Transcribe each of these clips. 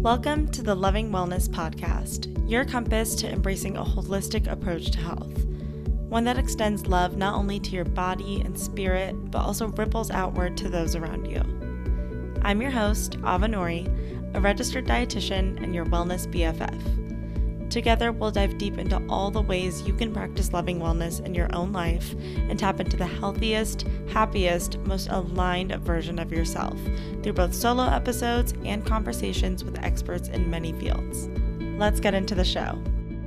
Welcome to the Loving Wellness Podcast, your compass to embracing a holistic approach to health. One that extends love not only to your body and spirit, but also ripples outward to those around you. I'm your host, Ava Nori, a registered dietitian and your wellness BFF. Together, we'll dive deep into all the ways you can practice loving wellness in your own life and tap into the healthiest, happiest, most aligned version of yourself through both solo episodes and conversations with experts in many fields. Let's get into the show.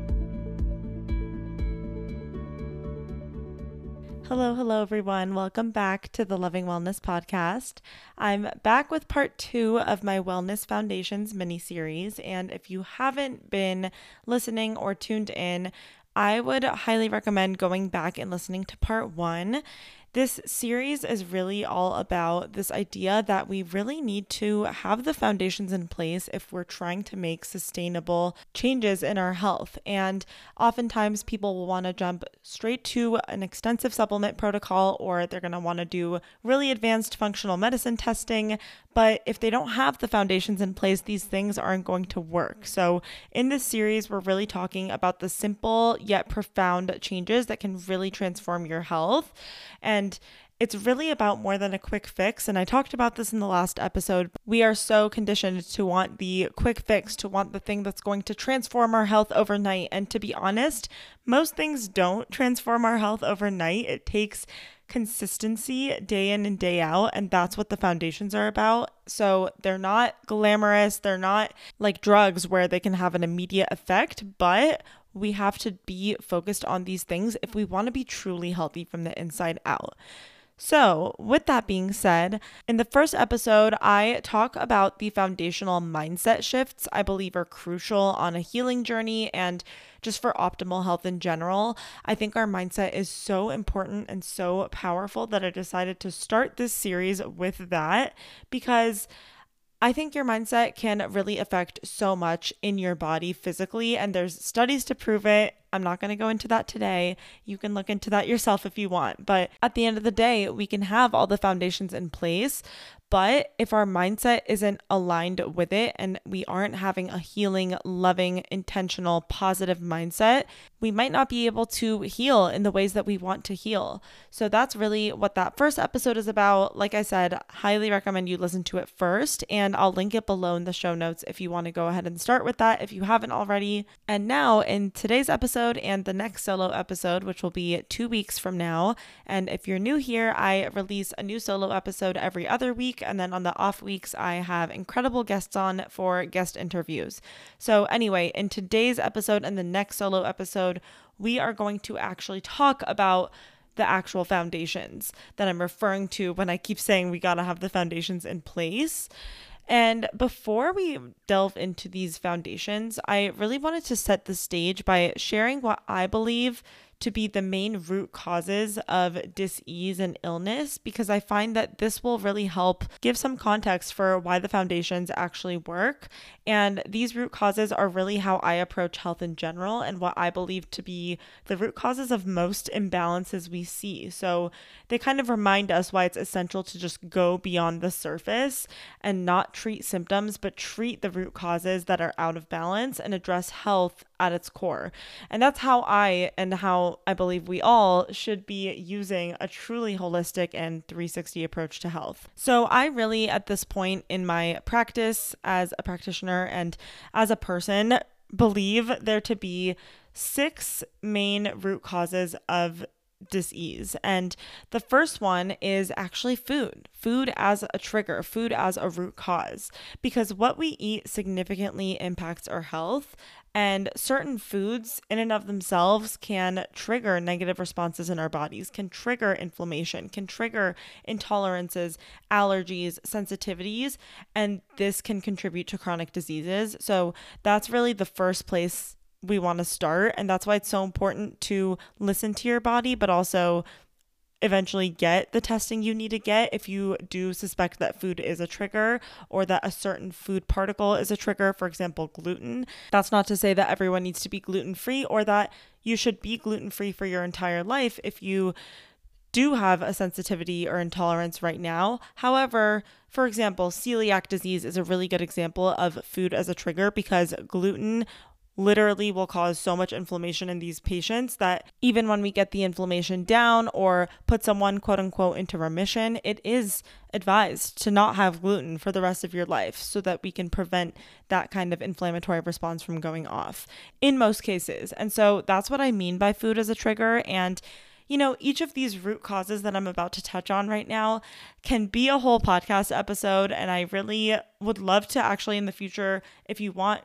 Hello, everyone. Welcome back to the Loving Wellness Podcast. I'm back with part 2 of my Wellness Foundations mini-series, and if you haven't been listening or tuned in, I would highly recommend going back and listening to part 1. This series is really all about this idea that we really need to have the foundations in place if we're trying to make sustainable changes in our health. And oftentimes people will want to jump straight to an extensive supplement protocol, or they're going to want to do really advanced functional medicine testing. But if they don't have the foundations in place, these things aren't going to work. So in this series, we're really talking about the simple yet profound changes that can really transform your health. And it's really about more than a quick fix. And I talked about this in the last episode. We are so conditioned to want the quick fix, to want the thing that's going to transform our health overnight. And to be honest, most things don't transform our health overnight. It takes consistency day in and day out, and that's what the foundations are about. So they're not glamorous, they're not like drugs where they can have an immediate effect, but we have to be focused on these things if we want to be truly healthy from the inside out. So with that being said, in the first episode, I talk about the foundational mindset shifts I believe are crucial on a healing journey and just for optimal health in general. I think our mindset is so important and so powerful that I decided to start this series with that, because I think your mindset can really affect so much in your body physically, and there's studies to prove it. I'm not going to go into that today. You can look into that yourself if you want. But at the end of the day, we can have all the foundations in place. But if our mindset isn't aligned with it and we aren't having a healing, loving, intentional, positive mindset, we might not be able to heal in the ways that we want to heal. So that's really what that first episode is about. Like I said, highly recommend you listen to it first, and I'll link it below in the show notes if you want to go ahead and start with that if you haven't already. And now in today's episode and the next solo episode, which will be 2 weeks from now, and if you're new here, I release a new solo episode every other week, and then on the off weeks, I have incredible guests on for guest interviews. So anyway, in today's episode and the next solo episode, we are going to actually talk about the actual foundations that I'm referring to when I keep saying we got to have the foundations in place. And before we delve into these foundations, I really wanted to set the stage by sharing what I believe to be the main root causes of dis-ease and illness, because I find that this will really help give some context for why the foundations actually work. And these root causes are really how I approach health in general and what I believe to be the root causes of most imbalances we see. So they kind of remind us why it's essential to just go beyond the surface and not treat symptoms, but treat the root causes that are out of balance and address health at its core. And that's how I believe we all should be using a truly holistic and 360 approach to health. So I really, at this point in my practice as a practitioner and as a person, believe there to be 6 main root causes of dis-ease. And the first one is actually food as a trigger, food as a root cause, because what we eat significantly impacts our health. And certain foods in and of themselves can trigger negative responses in our bodies, can trigger inflammation, can trigger intolerances, allergies, sensitivities, and this can contribute to chronic diseases. So that's really the first place we want to start. And that's why it's so important to listen to your body, but also eventually get the testing you need to get if you do suspect that food is a trigger or that a certain food particle is a trigger, for example, gluten. That's not to say that everyone needs to be gluten-free or that you should be gluten-free for your entire life if you do have a sensitivity or intolerance right now. However, for example, celiac disease is a really good example of food as a trigger because gluten literally will cause so much inflammation in these patients that even when we get the inflammation down or put someone quote unquote into remission, it is advised to not have gluten for the rest of your life so that we can prevent that kind of inflammatory response from going off in most cases. And so that's what I mean by food as a trigger. And each of these root causes that I'm about to touch on right now can be a whole podcast episode. And I really would love to actually in the future, if you want,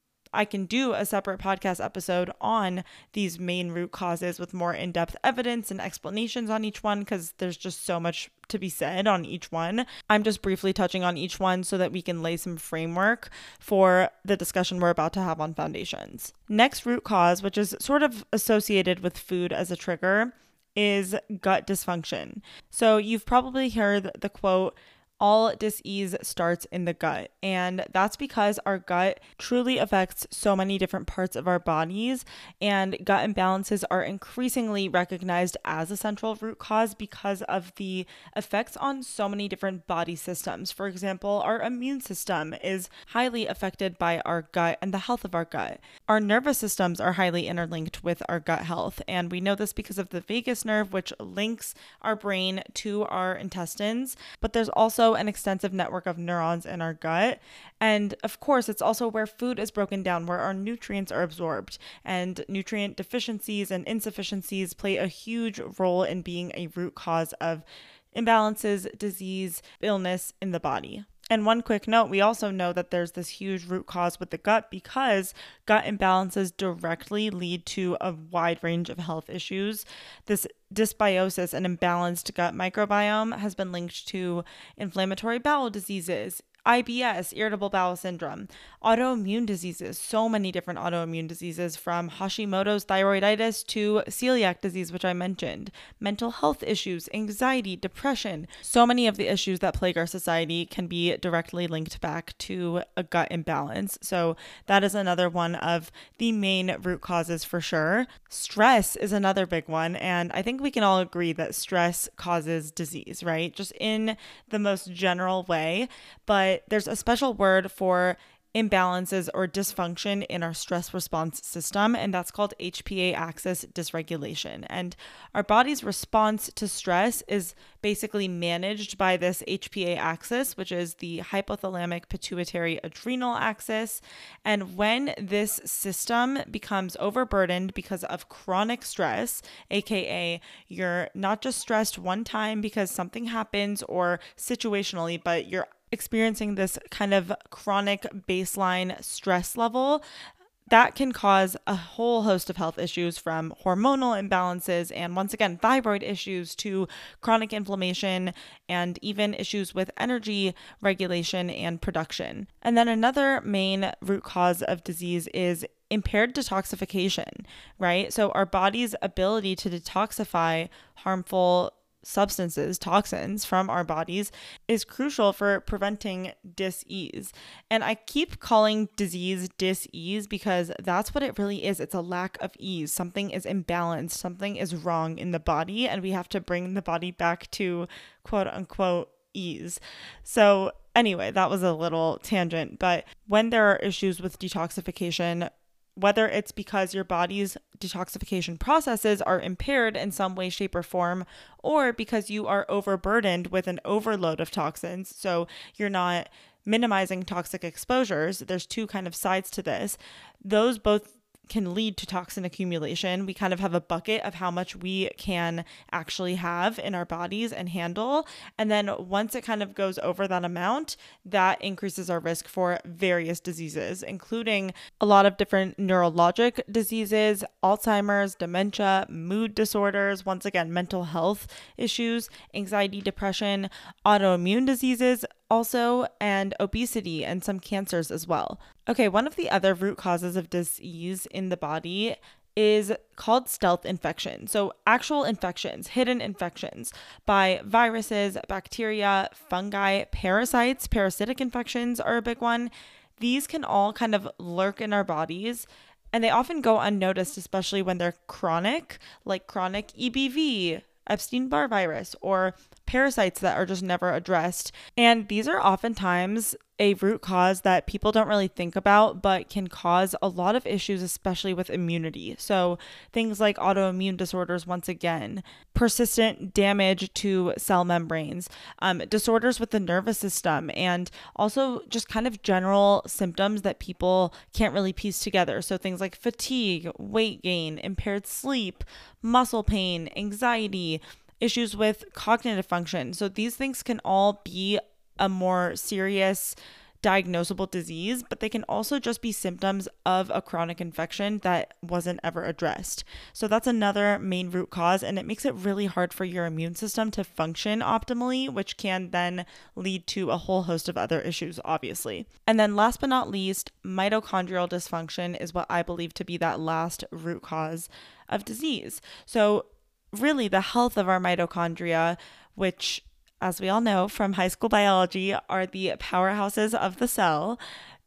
I can do a separate podcast episode on these main root causes with more in-depth evidence and explanations on each one because there's just so much to be said on each one. I'm just briefly touching on each one so that we can lay some framework for the discussion we're about to have on foundations. Next root cause, which is sort of associated with food as a trigger, is gut dysfunction. So you've probably heard the quote, all dis-ease starts in the gut. And that's because our gut truly affects so many different parts of our bodies, and gut imbalances are increasingly recognized as a central root cause because of the effects on so many different body systems. For example, our immune system is highly affected by our gut and the health of our gut. Our nervous systems are highly interlinked with our gut health, and we know this because of the vagus nerve, which links our brain to our intestines, but there's also an extensive network of neurons in our gut. And of course, it's also where food is broken down, where our nutrients are absorbed. And nutrient deficiencies and insufficiencies play a huge role in being a root cause of imbalances, disease, illness in the body. And one quick note, we also know that there's this huge root cause with the gut because gut imbalances directly lead to a wide range of health issues. This dysbiosis and imbalanced gut microbiome has been linked to inflammatory bowel diseases, IBS, irritable bowel syndrome, autoimmune diseases, so many different autoimmune diseases from Hashimoto's thyroiditis to celiac disease, which I mentioned, mental health issues, anxiety, depression. So many of the issues that plague our society can be directly linked back to a gut imbalance. So that is another one of the main root causes for sure. Stress is another big one. And I think we can all agree that stress causes disease, right? Just in the most general way. But there's a special word for imbalances or dysfunction in our stress response system, and that's called HPA axis dysregulation. And our body's response to stress is basically managed by this HPA axis, which is the hypothalamic pituitary adrenal axis. And when this system becomes overburdened because of chronic stress, aka you're not just stressed one time because something happens or situationally, but you're experiencing this kind of chronic baseline stress level, that can cause a whole host of health issues from hormonal imbalances and, once again, thyroid issues to chronic inflammation and even issues with energy regulation and production. And then another main root cause of disease is impaired detoxification, right? So our body's ability to detoxify harmful substances, toxins from our bodies is crucial for preventing dis-ease. And I keep calling disease dis-ease because that's what it really is. It's a lack of ease. Something is imbalanced, something is wrong in the body, and we have to bring the body back to quote unquote ease. So anyway, that was a little tangent, but when there are issues with detoxification, whether it's because your body's detoxification processes are impaired in some way, shape, or form, or because you are overburdened with an overload of toxins, so you're not minimizing toxic exposures, there's two kind of sides to this. Those both can lead to toxin accumulation. We kind of have a bucket of how much we can actually have in our bodies and handle. And then once it kind of goes over that amount, that increases our risk for various diseases, including a lot of different neurologic diseases, Alzheimer's, dementia, mood disorders, once again, mental health issues, anxiety, depression, autoimmune diseases, also, and obesity and some cancers as well. Okay, one of the other root causes of disease in the body is called stealth infection. So actual infections, hidden infections by viruses, bacteria, fungi, parasites. Parasitic infections are a big one. These can all kind of lurk in our bodies, and they often go unnoticed, especially when they're chronic, like chronic EBV, Epstein-Barr virus or parasites that are just never addressed. And these are oftentimes a root cause that people don't really think about, but can cause a lot of issues, especially with immunity. So things like autoimmune disorders, once again, persistent damage to cell membranes, disorders with the nervous system, and also just kind of general symptoms that people can't really piece together. So things like fatigue, weight gain, impaired sleep, muscle pain, anxiety, issues with cognitive function. So these things can all be a more serious diagnosable disease, but they can also just be symptoms of a chronic infection that wasn't ever addressed. So that's another main root cause, and it makes it really hard for your immune system to function optimally, which can then lead to a whole host of other issues, obviously. And then last but not least, mitochondrial dysfunction is what I believe to be that last root cause of disease. So really the health of our mitochondria, which, as we all know from high school biology, are the powerhouses of the cell.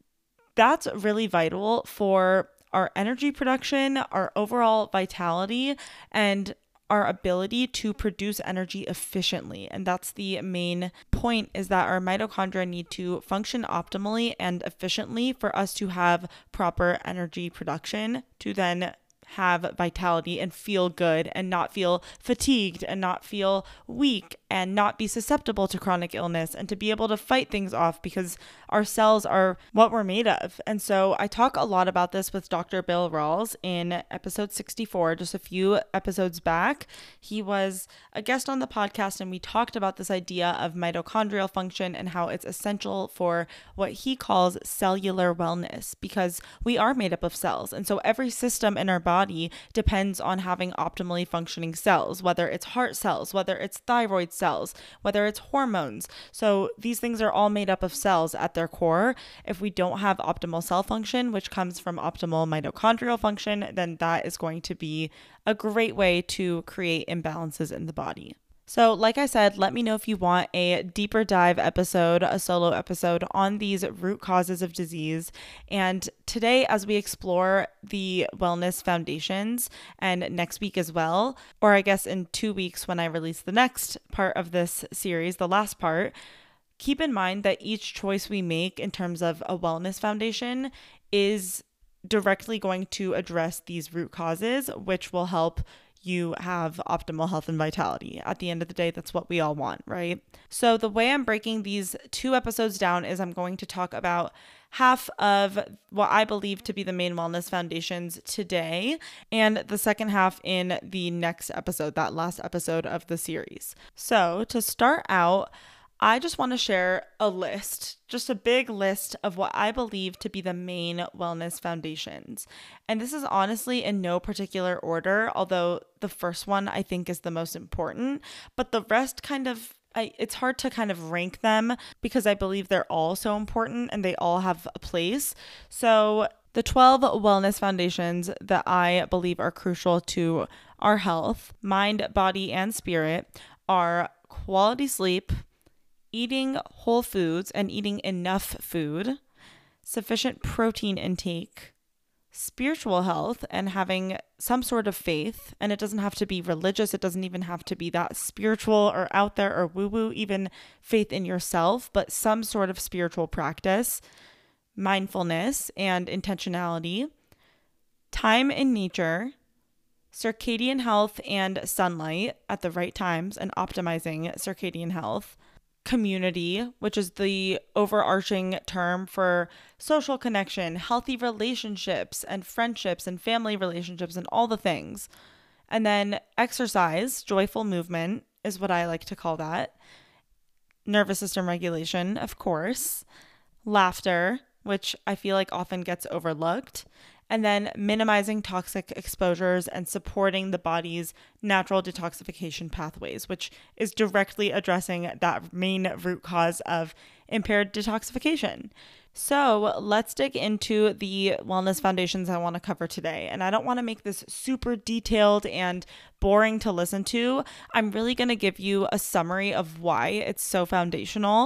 That's really vital for our energy production, our overall vitality, and our ability to produce energy efficiently. And that's the main point, is that our mitochondria need to function optimally and efficiently for us to have proper energy production to then have vitality and feel good and not feel fatigued and not feel weak and not be susceptible to chronic illness and to be able to fight things off, because our cells are what we're made of. And so I talk a lot about this with Dr. Bill Rawls in episode 64, just a few episodes back. He was a guest on the podcast, and we talked about this idea of mitochondrial function and how it's essential for what he calls cellular wellness, because we are made up of cells. And so every system in our body depends on having optimally functioning cells, whether it's heart cells, whether it's thyroid cells, whether it's hormones. So these things are all made up of cells at their core. If we don't have optimal cell function, which comes from optimal mitochondrial function, then that is going to be a great way to create imbalances in the body. So like I said, let me know if you want a deeper dive episode, a solo episode on these root causes of disease. And today, as we explore the wellness foundations, and next week as well, or I guess in 2 weeks when I release the next part of this series, the last part, keep in mind that each choice we make in terms of a wellness foundation is directly going to address these root causes, which will help you have optimal health and vitality. At the end of the day, that's what we all want, right? So the way I'm breaking these 2 episodes down is I'm going to talk about half of what I believe to be the main wellness foundations today, and the second half in the next episode, that last episode of the series. So to start out, I just want to share a list, just a big list of what I believe to be the main wellness foundations. And this is honestly in no particular order, although the first one I think is the most important, but the rest it's hard to kind of rank them because I believe they're all so important and they all have a place. So the 12 wellness foundations that I believe are crucial to our health, mind, body, and spirit are quality sleep, eating whole foods and eating enough food, sufficient protein intake, spiritual health and having some sort of faith. And it doesn't have to be religious. It doesn't even have to be that spiritual or out there or woo-woo, even faith in yourself, but some sort of spiritual practice, mindfulness and intentionality, time in nature, circadian health and sunlight at the right times and optimizing circadian health, community, which is the overarching term for social connection, healthy relationships and friendships and family relationships and all the things. And then exercise, joyful movement is what I like to call that. Nervous system regulation, of course. Laughter, which I feel like often gets overlooked. And then minimizing toxic exposures and supporting the body's natural detoxification pathways, which is directly addressing that main root cause of impaired detoxification. So let's dig into the wellness foundations I want to cover today. And I don't want to make this super detailed and boring to listen to. I'm really going to give you a summary of why it's so foundational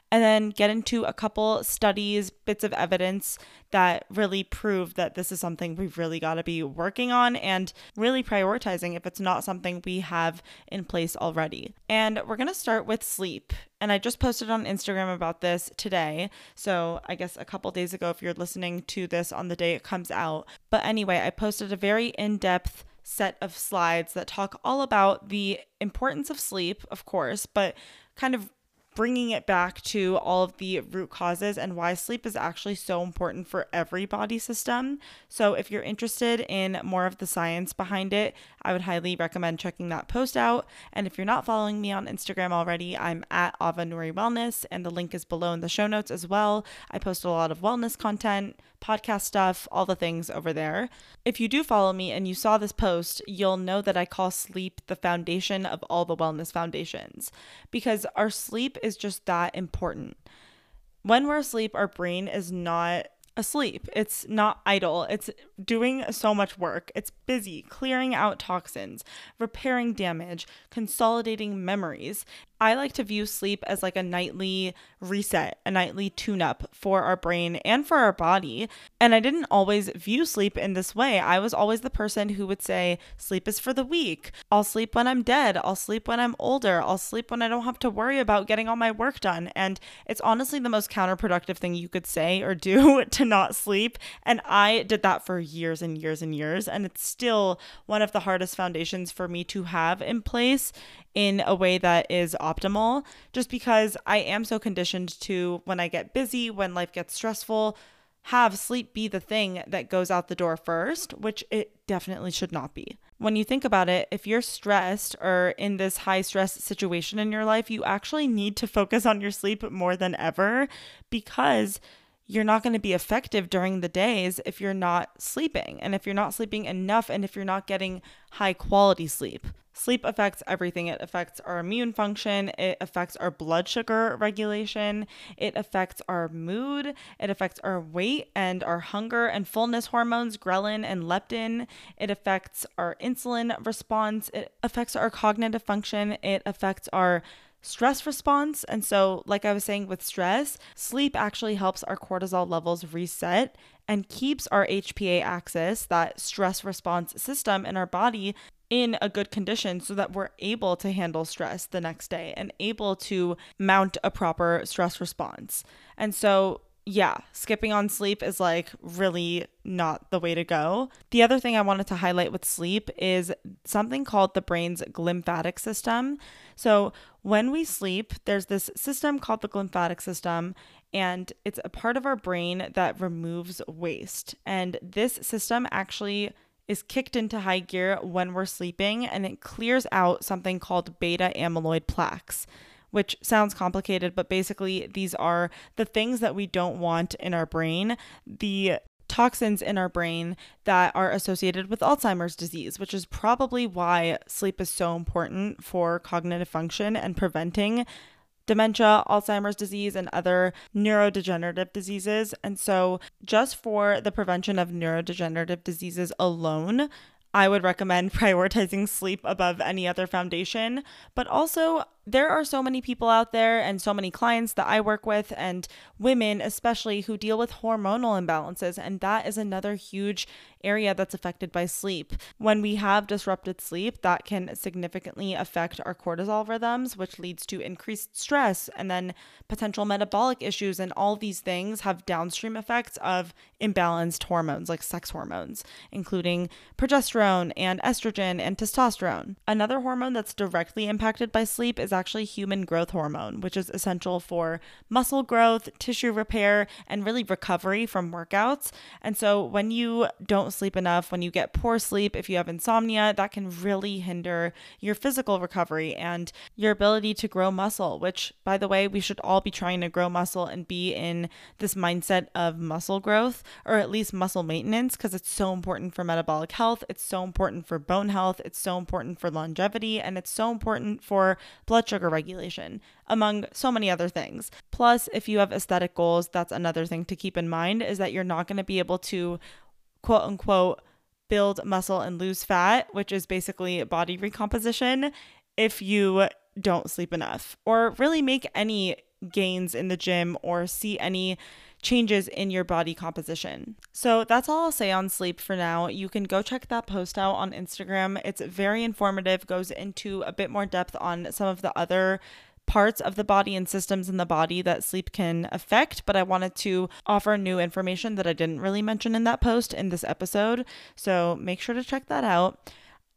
and then get into a couple studies, bits of evidence that really prove that this is something we've really got to be working on and really prioritizing if it's not something we have in place already. And we're going to start with sleep. And I just posted on Instagram about this today. So I guess a couple days ago, if you're listening to this on the day it comes out. But anyway, I posted a very in-depth set of slides that talk all about the importance of sleep, of course, but kind of bringing it back to all of the root causes and why sleep is actually so important for every body system. So if you're interested in more of the science behind it, I would highly recommend checking that post out. And if you're not following me on Instagram already, I'm at Ava Nouri Wellness, and the link is below in the show notes as well. I post a lot of wellness content, podcast stuff, all the things over there. If you do follow me and you saw this post, you'll know that I call sleep the foundation of all the wellness foundations, because our sleep is just that important. When we're asleep, our brain is not asleep. It's not idle. It's doing so much work. It's busy clearing out toxins, repairing damage, consolidating memories. I like to view sleep as like a nightly reset, a nightly tune-up for our brain and for our body. And I didn't always view sleep in this way. I was always the person who would say, sleep is for the weak. I'll sleep when I'm dead. I'll sleep when I'm older. I'll sleep when I don't have to worry about getting all my work done. And it's honestly the most counterproductive thing you could say or do to not sleep. And I did that for years and years and years. And it's still one of the hardest foundations for me to have in place in a way that is optimal, just because I am so conditioned to, when I get busy, when life gets stressful, have sleep be the thing that goes out the door first, which it definitely should not be. When you think about it, if you're stressed or in this high stress situation in your life, you actually need to focus on your sleep more than ever, because you're not going to be effective during the days if you're not sleeping, and if you're not sleeping enough, and if you're not getting high quality sleep. Sleep affects everything. It affects our immune function. It affects our blood sugar regulation. It affects our mood. It affects our weight and our hunger and fullness hormones, ghrelin and leptin. It affects our insulin response. It affects our cognitive function. It affects our stress response. And so, like I was saying with stress, sleep actually helps our cortisol levels reset and keeps our HPA axis, that stress response system in our body, in a good condition so that we're able to handle stress the next day and able to mount a proper stress response. And so, yeah, skipping on sleep is like really not the way to go. The other thing I wanted to highlight with sleep is something called the brain's glymphatic system. So when we sleep, there's this system called the glymphatic system, and it's a part of our brain that removes waste. And this system actually is kicked into high gear when we're sleeping, and it clears out something called beta amyloid plaques, which sounds complicated, but basically these are the things that we don't want in our brain, the toxins in our brain that are associated with Alzheimer's disease, which is probably why sleep is so important for cognitive function and preventing dementia, Alzheimer's disease, and other neurodegenerative diseases. And so just for the prevention of neurodegenerative diseases alone, I would recommend prioritizing sleep above any other foundation. But also, there are so many people out there and so many clients that I work with, and women especially, who deal with hormonal imbalances. And that is another huge area that's affected by sleep. When we have disrupted sleep, that can significantly affect our cortisol rhythms, which leads to increased stress and then potential metabolic issues. And all these things have downstream effects of imbalanced hormones like sex hormones, including progesterone and estrogen and testosterone. Another hormone that's directly impacted by sleep is actually human growth hormone, which is essential for muscle growth, tissue repair, and really recovery from workouts. And so when you don't sleep enough, when you get poor sleep, if you have insomnia, that can really hinder your physical recovery and your ability to grow muscle, which, by the way, we should all be trying to grow muscle and be in this mindset of muscle growth, or at least muscle maintenance, because it's so important for metabolic health. It's so important for bone health. It's so important for longevity, and it's so important for blood sugar regulation, among so many other things. Plus, if you have aesthetic goals, that's another thing to keep in mind, is that you're not going to be able to, quote unquote, build muscle and lose fat, which is basically body recomposition, if you don't sleep enough, or really make any gains in the gym or see any changes in your body composition. So that's all I'll say on sleep for now. You can go check that post out on Instagram. It's very informative, goes into a bit more depth on some of the other parts of the body and systems in the body that sleep can affect, but I wanted to offer new information that I didn't really mention in that post in this episode. So make sure to check that out.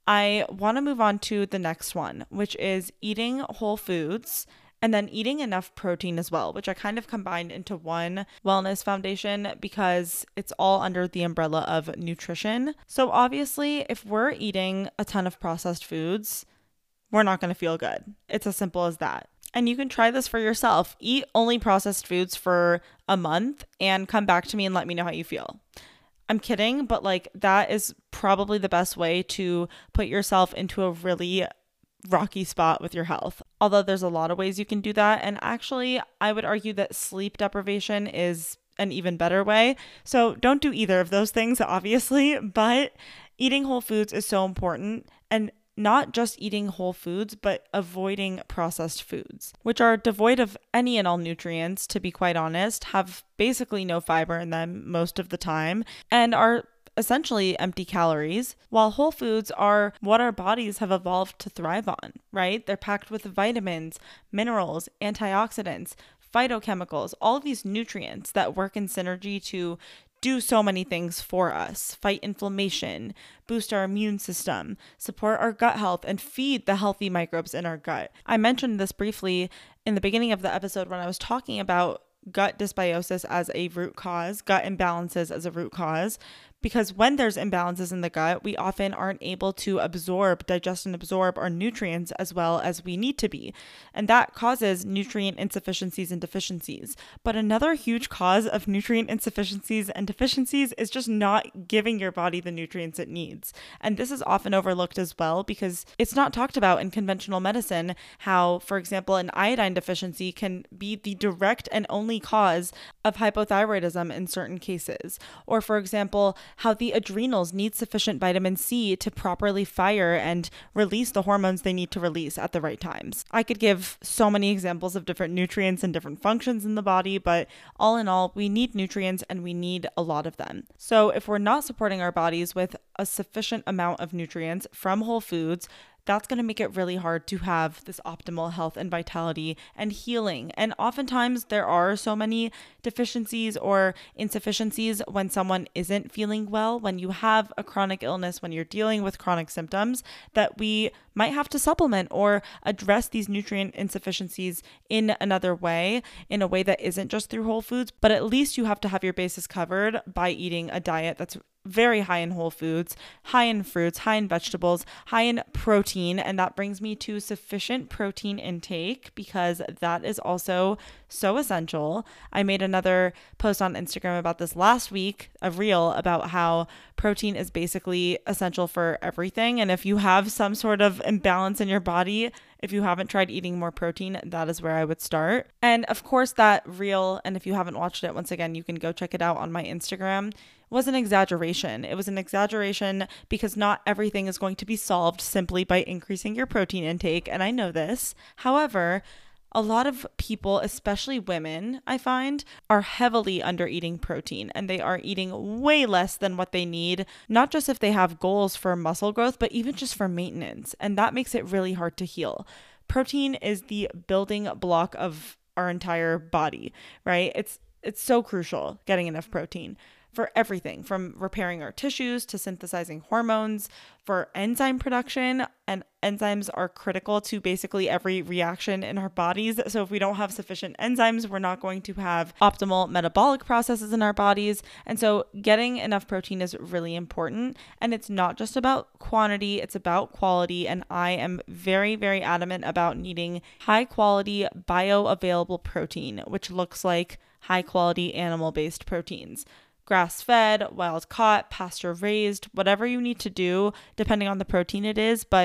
I want to move on to the next one, which is eating whole foods and then eating enough protein as well, which I kind of combined into one wellness foundation because it's all under the umbrella of nutrition. So obviously, if we're eating a ton of processed foods, we're not going to feel good. It's as simple as that. And you can try this for yourself. Eat only processed foods for a month and come back to me and let me know how you feel. I'm kidding, but like that is probably the best way to put yourself into a really rocky spot with your health. Although there's a lot of ways you can do that. And actually, I would argue that sleep deprivation is an even better way. So don't do either of those things, obviously, but eating whole foods is so important. And not just eating whole foods, but avoiding processed foods, which are devoid of any and all nutrients, to be quite honest, have basically no fiber in them most of the time, and are essentially empty calories, while whole foods are what our bodies have evolved to thrive on, right? They're packed with vitamins, minerals, antioxidants, phytochemicals, all of these nutrients that work in synergy to do so many things for us: fight inflammation, boost our immune system, support our gut health, and feed the healthy microbes in our gut. I mentioned this briefly in the beginning of the episode when I was talking about gut dysbiosis as a root cause, gut imbalances as a root cause, because when there's imbalances in the gut, we often aren't able to digest and absorb our nutrients as well as we need to be. And that causes nutrient insufficiencies and deficiencies. But another huge cause of nutrient insufficiencies and deficiencies is just not giving your body the nutrients it needs. And this is often overlooked as well because it's not talked about in conventional medicine how, for example, an iodine deficiency can be the direct and only cause of hypothyroidism in certain cases. Or, for example, how the adrenals need sufficient vitamin C to properly fire and release the hormones they need to release at the right times. I could give so many examples of different nutrients and different functions in the body, but all in all, we need nutrients and we need a lot of them. So if we're not supporting our bodies with a sufficient amount of nutrients from whole foods, that's going to make it really hard to have this optimal health and vitality and healing. And oftentimes there are so many deficiencies or insufficiencies when someone isn't feeling well, when you have a chronic illness, when you're dealing with chronic symptoms, that we might have to supplement or address these nutrient insufficiencies in another way, in a way that isn't just through whole foods, but at least you have to have your bases covered by eating a diet that's very high in whole foods, high in fruits, high in vegetables, high in protein. And that brings me to sufficient protein intake because that is also so essential. I made another post on Instagram about this last week, a reel about how protein is basically essential for everything. And if you have some sort of imbalance in your body, if you haven't tried eating more protein, that is where I would start. And of course, that reel, and if you haven't watched it, once again, you can go check it out on my Instagram, was an exaggeration. It was an exaggeration because not everything is going to be solved simply by increasing your protein intake, and I know this. However, a lot of people, especially women, I find, are heavily under eating protein, and they are eating way less than what they need, not just if they have goals for muscle growth, but even just for maintenance. And that makes it really hard to heal. Protein is the building block of our entire body, right? It's so crucial getting enough protein for everything from repairing our tissues to synthesizing hormones, for enzyme production. And enzymes are critical to basically every reaction in our bodies. So if we don't have sufficient enzymes, we're not going to have optimal metabolic processes in our bodies. And so getting enough protein is really important. And it's not just about quantity, it's about quality. And I am very, very adamant about needing high quality bioavailable protein, which looks like high quality animal-based proteins. Grass-fed, wild-caught, pasture-raised, whatever you need to do, depending on the protein it is, but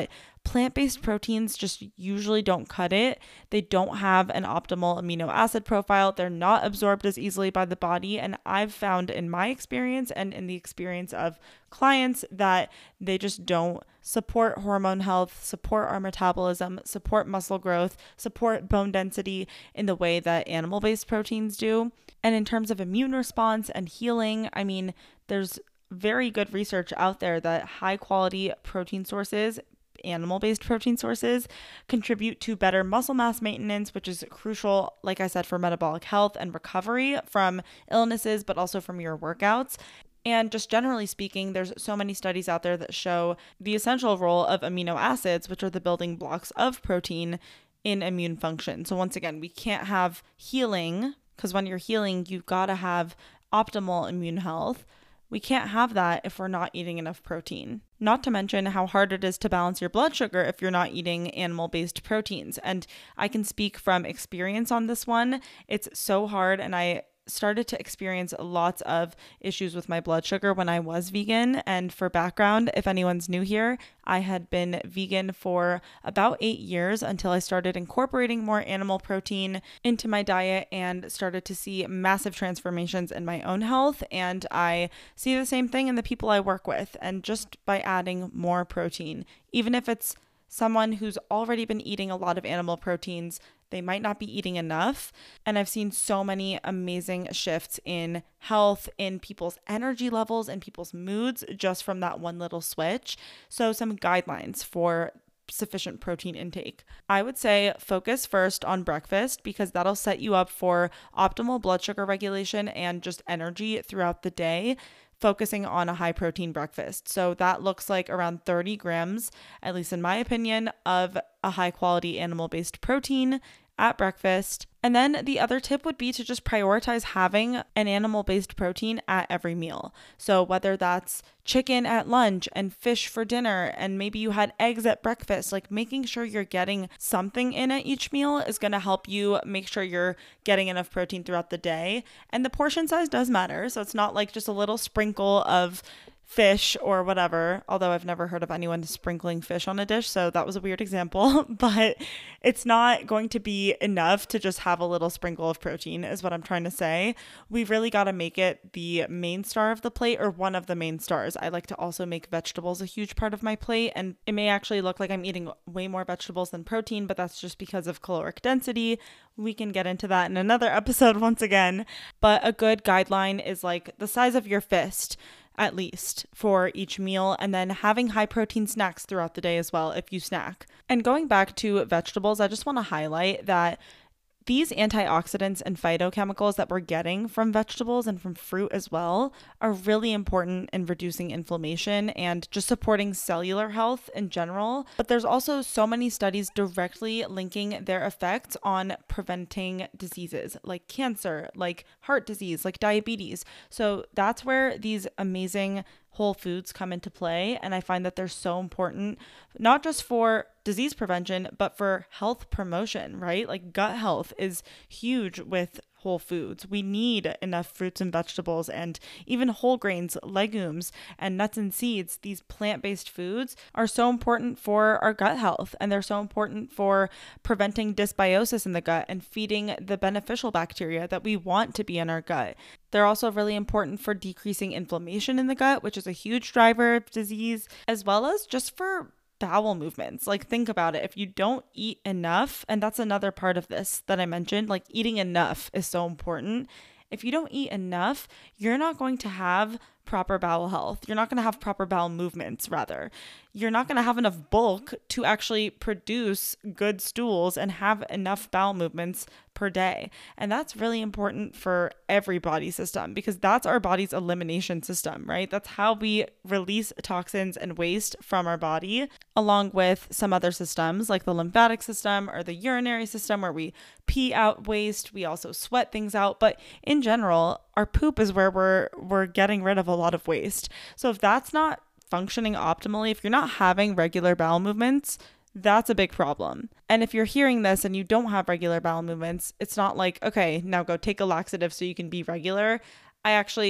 plant-based proteins just usually don't cut it. They don't have an optimal amino acid profile. They're not absorbed as easily by the body. And I've found in my experience and in the experience of clients that they just don't support hormone health, support our metabolism, support muscle growth, support bone density in the way that animal-based proteins do. And in terms of immune response and healing, I mean, there's very good research out there that high quality protein sources, animal-based protein sources, contribute to better muscle mass maintenance, which is crucial, like I said, for metabolic health and recovery from illnesses, but also from your workouts. And just generally speaking, there's so many studies out there that show the essential role of amino acids, which are the building blocks of protein, in immune function. So once again, we can't have healing, because when you're healing, you've got to have optimal immune health. We can't have that if we're not eating enough protein. Not to mention how hard it is to balance your blood sugar if you're not eating animal-based proteins. And I can speak from experience on this one. It's so hard, and I started to experience lots of issues with my blood sugar when I was vegan. And for background, if anyone's new here, I had been vegan for about 8 years until I started incorporating more animal protein into my diet and started to see massive transformations in my own health. And I see the same thing in the people I work with. And just by adding more protein, even if it's someone who's already been eating a lot of animal proteins, they might not be eating enough. And I've seen so many amazing shifts in health, in people's energy levels, and people's moods just from that one little switch. So some guidelines for sufficient protein intake. I would say focus first on breakfast because that'll set you up for optimal blood sugar regulation and just energy throughout the day, focusing on a high protein breakfast. So that looks like around 30 grams, at least in my opinion, of a high quality animal-based protein at breakfast. And then the other tip would be to just prioritize having an animal-based protein at every meal. So whether that's chicken at lunch and fish for dinner, and maybe you had eggs at breakfast, like making sure you're getting something in at each meal is going to help you make sure you're getting enough protein throughout the day. And the portion size does matter. So it's not like just a little sprinkle of fish or whatever, although I've never heard of anyone sprinkling fish on a dish, so that was a weird example, but it's not going to be enough to just have a little sprinkle of protein is what I'm trying to say. We've really got to make it the main star of the plate, or one of the main stars. I like to also make vegetables a huge part of my plate, and it may actually look like I'm eating way more vegetables than protein, but that's just because of caloric density. We can get into that in another episode once again, but a good guideline is like the size of your fist, at least, for each meal, and then having high protein snacks throughout the day as well if you snack. And going back to vegetables, I just want to highlight that these antioxidants and phytochemicals that we're getting from vegetables and from fruit as well are really important in reducing inflammation and just supporting cellular health in general. But there's also so many studies directly linking their effects on preventing diseases like cancer, like heart disease, like diabetes. So that's where these amazing whole foods come into play. And I find that they're so important, not just for disease prevention, but for health promotion, right? Like gut health is huge with whole foods. We need enough fruits and vegetables and even whole grains, legumes, and nuts and seeds. These plant-based foods are so important for our gut health, and they're so important for preventing dysbiosis in the gut and feeding the beneficial bacteria that we want to be in our gut. They're also really important for decreasing inflammation in the gut, which is a huge driver of disease, as well as just for bowel movements. Like, think about it. If you don't eat enough, and that's another part of this that I mentioned, like eating enough is so important. If you don't eat enough, you're not going to have proper bowel health. You're not going to have proper bowel movements, rather. You're not going to have enough bulk to actually produce good stools and have enough bowel movements per day. And that's really important for every body system because that's our body's elimination system, right? That's how we release toxins and waste from our body, along with some other systems like the lymphatic system or the urinary system where we pee out waste. We also sweat things out. But in general, our poop is where we're getting rid of a lot of waste. So if that's not functioning optimally, if you're not having regular bowel movements, that's a big problem. And if you're hearing this and you don't have regular bowel movements, it's not like, okay, now go take a laxative so you can be regular. I actually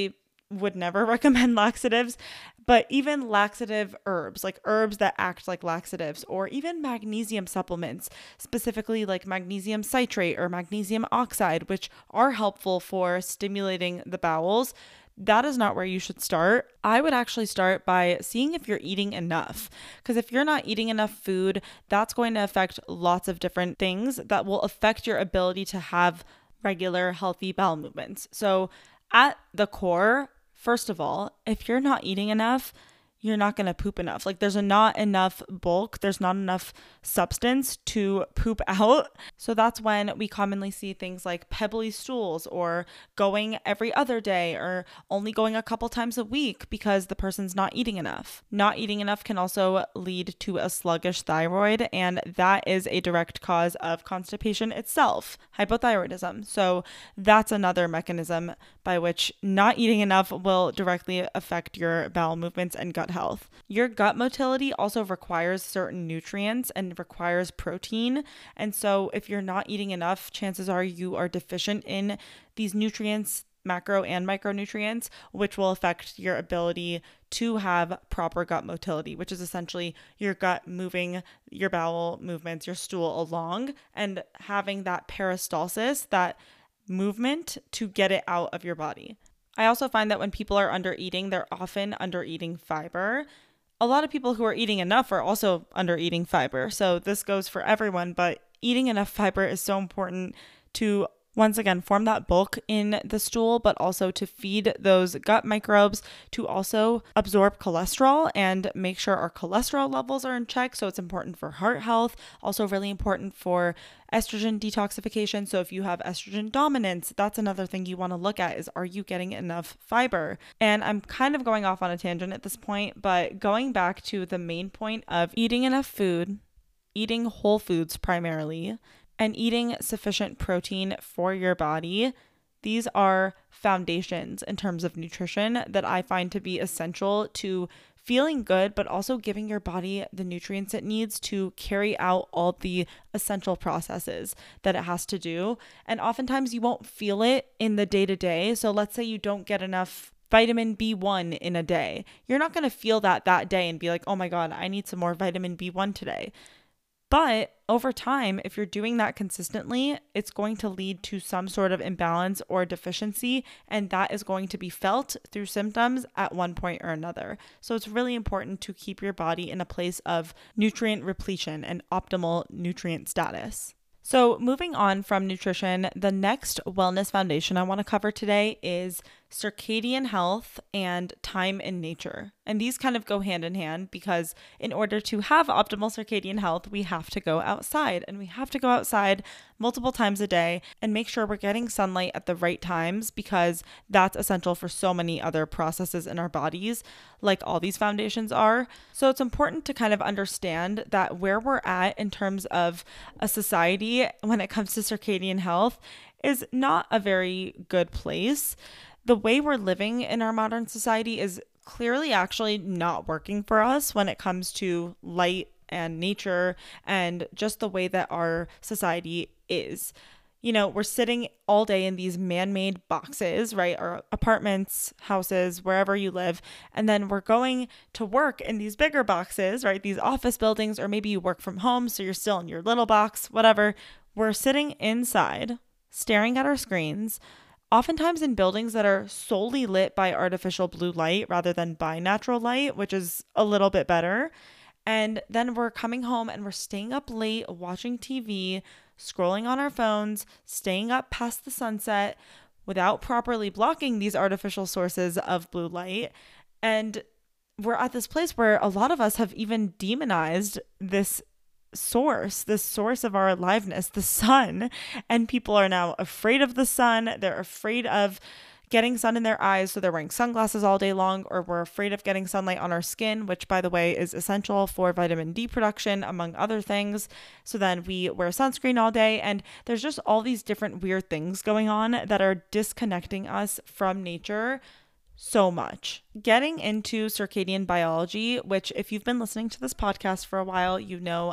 would never recommend laxatives, but even laxative herbs, like herbs that act like laxatives, or even magnesium supplements, specifically like magnesium citrate or magnesium oxide, which are helpful for stimulating the bowels. That is not where you should start. I would actually start by seeing if you're eating enough. Because if you're not eating enough food, that's going to affect lots of different things that will affect your ability to have regular, healthy bowel movements. So, at the core, first of all, if you're not eating enough, you're not going to poop enough. Like there's not enough bulk, there's not enough substance to poop out. So that's when we commonly see things like pebbly stools or going every other day or only going a couple times a week because the person's not eating enough. Not eating enough can also lead to a sluggish thyroid, and that is a direct cause of constipation itself, hypothyroidism. So that's another mechanism by which not eating enough will directly affect your bowel movements and gut health. Your gut motility also requires certain nutrients and requires protein. And so if you're not eating enough, chances are you are deficient in these nutrients, macro and micronutrients, which will affect your ability to have proper gut motility, which is essentially your gut moving your bowel movements, your stool along, and having that peristalsis, that movement to get it out of your body. I also find that when people are under eating, they're often under eating fiber. A lot of people who are eating enough are also under eating fiber. So this goes for everyone, but eating enough fiber is so important to, once again, form that bulk in the stool, but also to feed those gut microbes, to also absorb cholesterol and make sure our cholesterol levels are in check. So it's important for heart health, also really important for estrogen detoxification. So if you have estrogen dominance, that's another thing you want to look at is, are you getting enough fiber? And I'm kind of going off on a tangent at this point, but going back to the main point of eating enough food, eating whole foods primarily, and eating sufficient protein for your body, these are foundations in terms of nutrition that I find to be essential to feeling good, but also giving your body the nutrients it needs to carry out all the essential processes that it has to do. And oftentimes you won't feel it in the day-to-day. So let's say you don't get enough vitamin B1 in a day. You're not going to feel that day and be like, oh my God, I need some more vitamin B1 today. But over time, if you're doing that consistently, it's going to lead to some sort of imbalance or deficiency, and that is going to be felt through symptoms at one point or another. So it's really important to keep your body in a place of nutrient repletion and optimal nutrient status. So moving on from nutrition, the next wellness foundation I want to cover today is circadian health and time in nature. And these kind of go hand in hand because in order to have optimal circadian health, we have to go outside, and we have to go outside multiple times a day and make sure we're getting sunlight at the right times, because that's essential for so many other processes in our bodies, like all these foundations are. So it's important to kind of understand that where we're at in terms of a society when it comes to circadian health is not a very good place. The way we're living in our modern society is clearly actually not working for us when it comes to light and nature and just the way that our society is. You know, we're sitting all day in these man-made boxes, right? Our apartments, houses, wherever you live. And then we're going to work in these bigger boxes, right? These office buildings, or maybe you work from home, so you're still in your little box, whatever. We're sitting inside, staring at our screens, oftentimes in buildings that are solely lit by artificial blue light rather than by natural light, which is a little bit better. And then we're coming home and we're staying up late watching TV, scrolling on our phones, staying up past the sunset without properly blocking these artificial sources of blue light. And we're at this place where a lot of us have even demonized this source of our aliveness, the sun. And people are now afraid of the sun. They're afraid of getting sun in their eyes, so they're wearing sunglasses all day long, or we're afraid of getting sunlight on our skin, which, by the way, is essential for vitamin D production, among other things. So then we wear sunscreen all day, and there's just all these different weird things going on that are disconnecting us from nature so much. Getting into circadian biology, which if you've been listening to this podcast for a while, you know I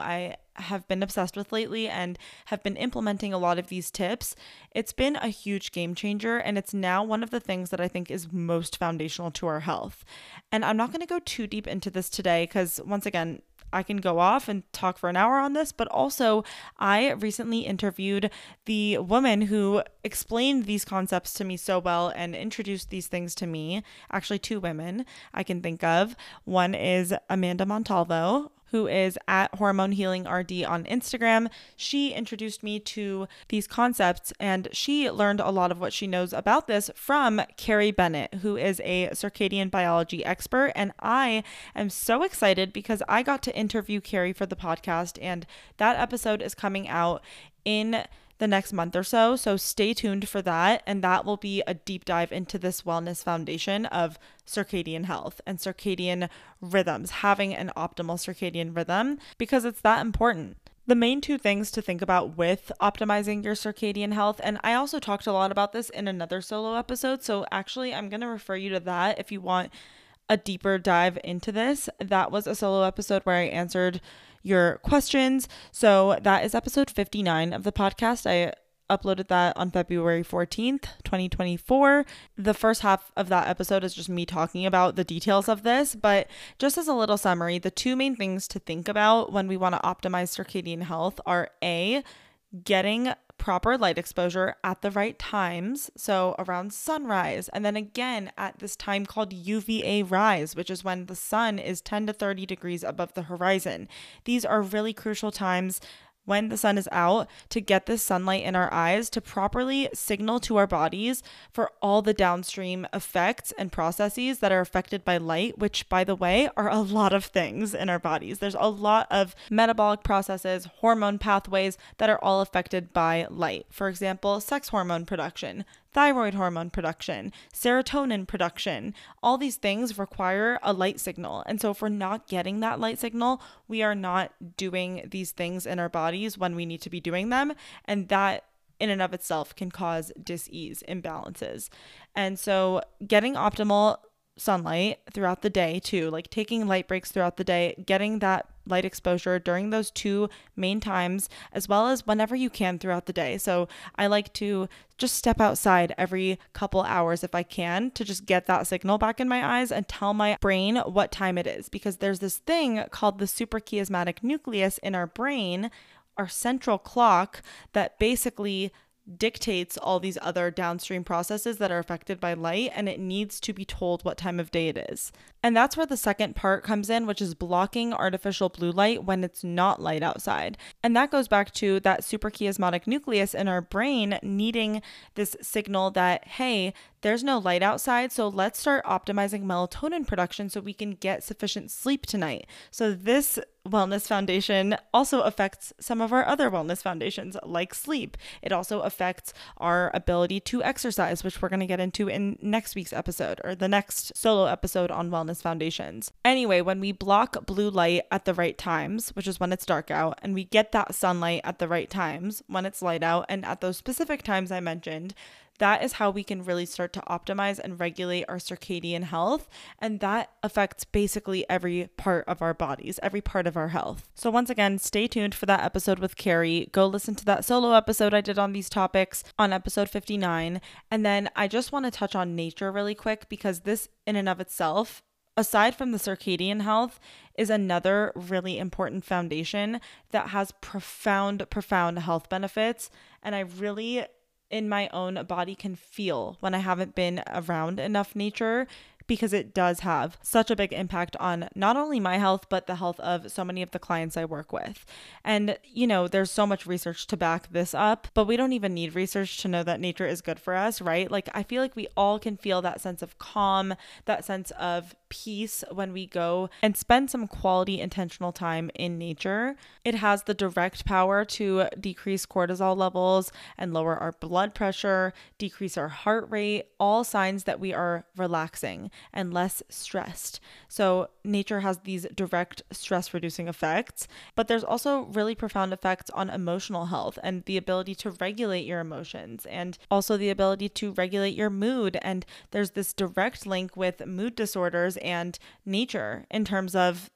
have been obsessed with lately and have been implementing a lot of these tips, it's been a huge game changer. And it's now one of the things that I think is most foundational to our health. And I'm not going to go too deep into this today because, once again, I can go off and talk for an hour on this, but also I recently interviewed the woman who explained these concepts to me so well and introduced these things to me. Actually, two women I can think of. One is Amanda Montalvo, who is at Hormone Healing RD on Instagram. She introduced me to these concepts, and she learned a lot of what she knows about this from Carrie Bennett, who is a circadian biology expert. And I am so excited because I got to interview Carrie for the podcast, and that episode is coming out in the next month or so. So stay tuned for that. And that will be a deep dive into this wellness foundation of circadian health and circadian rhythms, having an optimal circadian rhythm, because it's that important. The main two things to think about with optimizing your circadian health, and I also talked a lot about this in another solo episode. So actually, I'm going to refer you to that if you want a deeper dive into this. That was a solo episode where I answered your questions. So that is episode 59 of the podcast. I uploaded that on February 14th, 2024. The first half of that episode is just me talking about the details of this, but just as a little summary, the two main things to think about when we want to optimize circadian health are A, getting proper light exposure at the right times, so around sunrise, and then again at this time called UVA rise, which is when the sun is 10 to 30 degrees above the horizon. These are really crucial times when the sun is out to get this sunlight in our eyes to properly signal to our bodies for all the downstream effects and processes that are affected by light, which, by the way, are a lot of things in our bodies. There's a lot of metabolic processes, hormone pathways that are all affected by light. For example, sex hormone production, thyroid hormone production, serotonin production. All these things require a light signal. And so if we're not getting that light signal, we are not doing these things in our bodies when we need to be doing them. And that in and of itself can cause dis-ease, imbalances. And so getting optimal sunlight throughout the day too, like taking light breaks throughout the day, getting that light exposure during those two main times, as well as whenever you can throughout the day. So I like to just step outside every couple hours if I can to just get that signal back in my eyes and tell my brain what time it is, because there's this thing called the suprachiasmatic nucleus in our brain, our central clock, that basically dictates all these other downstream processes that are affected by light, and it needs to be told what time of day it is. And that's where the second part comes in, which is blocking artificial blue light when it's not light outside. And that goes back to that suprachiasmatic nucleus in our brain needing this signal that, hey, there's no light outside, so let's start optimizing melatonin production so we can get sufficient sleep tonight. So this wellness foundation also affects some of our other wellness foundations, like sleep. It also affects our ability to exercise, which we're going to get into in next week's episode, or the next solo episode on wellness foundations. Anyway, when we block blue light at the right times, which is when it's dark out, and we get that sunlight at the right times when it's light out, and at those specific times I mentioned, that is how we can really start to optimize and regulate our circadian health. And that affects basically every part of our bodies, every part of our health. So once again, stay tuned for that episode with Carrie. Go listen to that solo episode I did on these topics on episode 59. And then I just want to touch on nature really quick, because this in and of itself, aside from the circadian health, is another really important foundation that has profound health benefits. And I really, in my own body, can feel when I haven't been around enough nature, because it does have such a big impact on not only my health, but the health of so many of the clients I work with. And, you know, there's so much research to back this up, but we don't even need research to know that nature is good for us, right? Like, I feel like we all can feel that sense of calm, that sense of peace when we go and spend some quality intentional time in nature. It has the direct power to decrease cortisol levels and lower our blood pressure, decrease our heart rate, all signs that we are relaxing and less stressed. So nature has these direct stress reducing effects, but there's also really profound effects on emotional health and the ability to regulate your emotions, and also the ability to regulate your mood. And there's this direct link with mood disorders and nature in terms of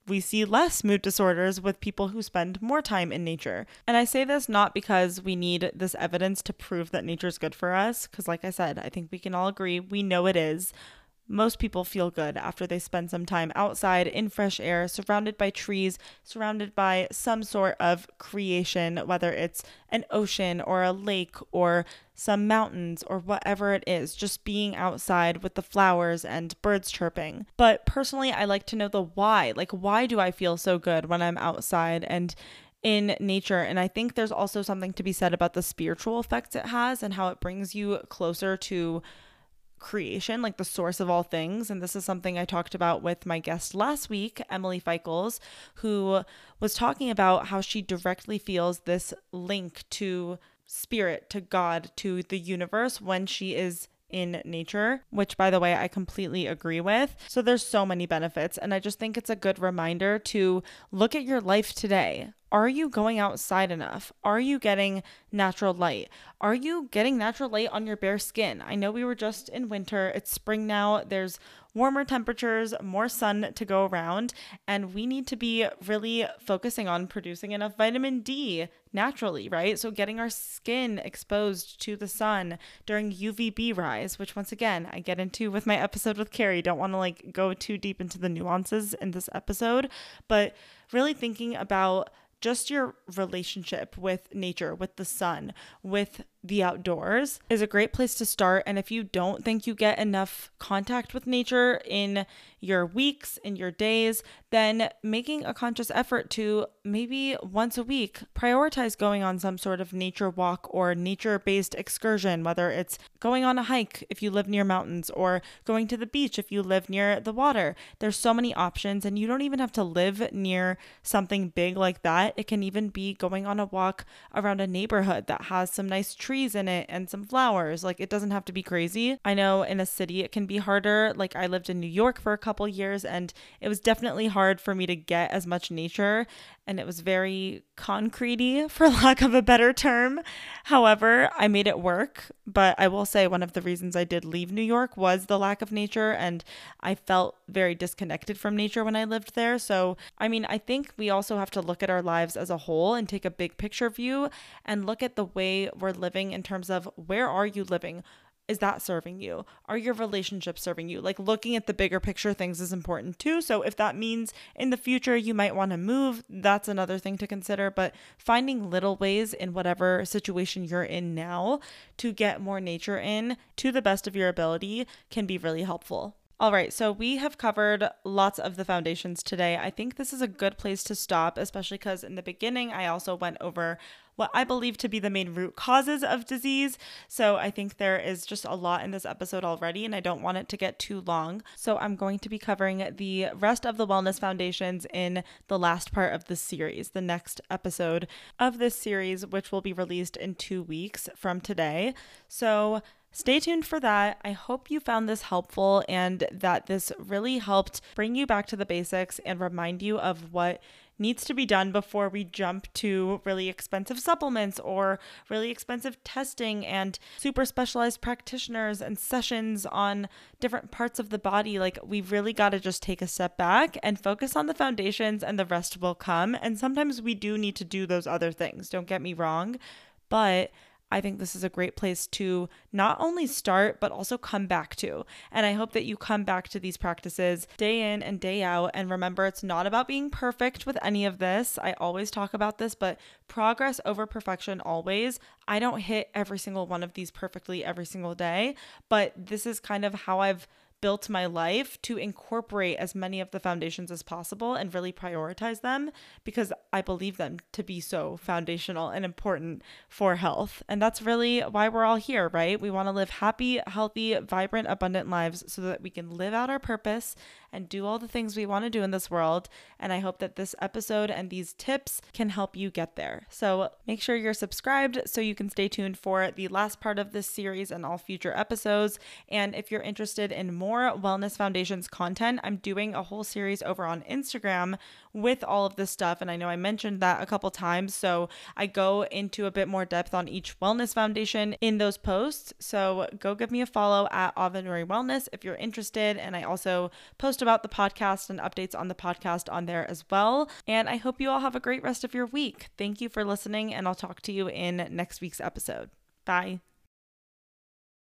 we see less mood disorders with people who spend more time in nature. And I say this not because we need this evidence to prove that nature is good for us, because like I said, I think we can all agree we know it is. Most people feel good after they spend some time outside in fresh air, surrounded by trees, surrounded by some sort of creation, whether it's an ocean or a lake or some mountains or whatever it is, just being outside with the flowers and birds chirping. But personally, I like to know the why. Like, why do I feel so good when I'm outside and in nature? And I think there's also something to be said about the spiritual effects it has and how it brings you closer to creation, like the source of all things. And this is something I talked about with my guest last week, Emily Feichels, who was talking about how she directly feels this link to spirit, to God, to the universe when she is in nature, which by the way, I completely agree with. So there's so many benefits. And I just think it's a good reminder to look at your life today. Are you going outside enough? Are you getting natural light? Are you getting natural light on your bare skin? I know we were just in winter. It's spring now. There's warmer temperatures, more sun to go around, and we need to be really focusing on producing enough vitamin D naturally, right? So getting our skin exposed to the sun during UVB rise, which once again, I get into with my episode with Carrie. Don't want to like go too deep into the nuances in this episode, but really thinking about just your relationship with nature, with the sun, with the outdoors is a great place to start. And if you don't think you get enough contact with nature in your weeks, in your days, then making a conscious effort to maybe once a week prioritize going on some sort of nature walk or nature-based excursion, whether it's going on a hike if you live near mountains or going to the beach if you live near the water. There's so many options, and you don't even have to live near something big like that. It can even be going on a walk around a neighborhood that has some nice trees in it and some flowers. Like, it doesn't have to be crazy. I know in a city it can be harder. Like, I lived in New York for a couple years, and it was definitely hard for me to get as much nature, and it was very concretey, for lack of a better term. However, I made it work. But I will say one of the reasons I did leave New York was the lack of nature, and I felt very disconnected from nature when I lived there. So, I mean, I think we also have to look at our lives as a whole and take a big picture view and look at the way we're living in terms of where are you living? Is that serving you? Are your relationships serving you? Like, looking at the bigger picture things is important too. So if that means in the future you might want to move, that's another thing to consider. But finding little ways in whatever situation you're in now to get more nature in to the best of your ability can be really helpful. All right, so we have covered lots of the foundations today. I think this is a good place to stop, especially because in the beginning, I also went over what I believe to be the main root causes of disease. So I think there is just a lot in this episode already, and I don't want it to get too long. So I'm going to be covering the rest of the wellness foundations in the last part of this series, the next episode of this series, which will be released in 2 weeks from today. So stay tuned for that. I hope you found this helpful and that this really helped bring you back to the basics and remind you of what needs to be done before we jump to really expensive supplements or really expensive testing and super specialized practitioners and sessions on different parts of the body. Like, we've really got to just take a step back and focus on the foundations, and the rest will come. And sometimes we do need to do those other things. Don't get me wrong, but I think this is a great place to not only start, but also come back to. And I hope that you come back to these practices day in and day out. And remember, it's not about being perfect with any of this. I always talk about this, but progress over perfection always. I don't hit every single one of these perfectly every single day, but this is kind of how I've built my life to incorporate as many of the foundations as possible and really prioritize them because I believe them to be so foundational and important for health. And that's really why we're all here, right? We want to live happy, healthy, vibrant, abundant lives so that we can live out our purpose and do all the things we want to do in this world. And I hope that this episode and these tips can help you get there. So make sure you're subscribed so you can stay tuned for the last part of this series and all future episodes. And if you're interested in more Wellness Foundations content, I'm doing a whole series over on Instagram with all of this stuff. And I know I mentioned that a couple times. So I go into a bit more depth on each wellness foundation in those posts. So go give me a follow at Avenuri Wellness if you're interested. And I also post about the podcast and updates on the podcast on there as well. And I hope you all have a great rest of your week. Thank you for listening, and I'll talk to you in next week's episode. Bye.